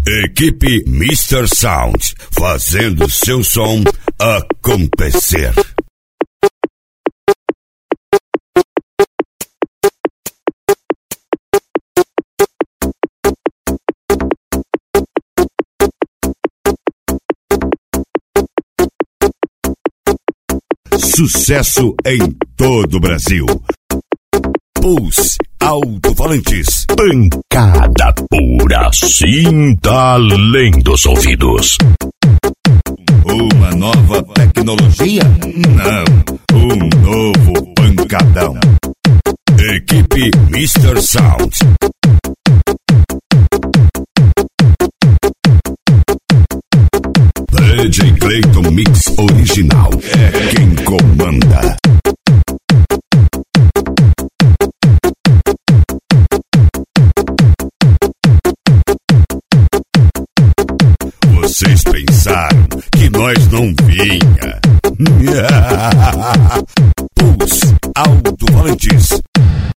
Equipe Mr. Sound, fazendo seu som acontecer. Sucesso em todo o Brasil. Pulse Alto-Falantes. Pancada pura, sinta além dos ouvidos. Uma nova tecnologia? Não, um novo pancadão. Equipe Mr. Sound. DJ Clayton Mix Original é quem comanda. Vocês pensaram que nós não vinha? Pulse Alto-Falantes.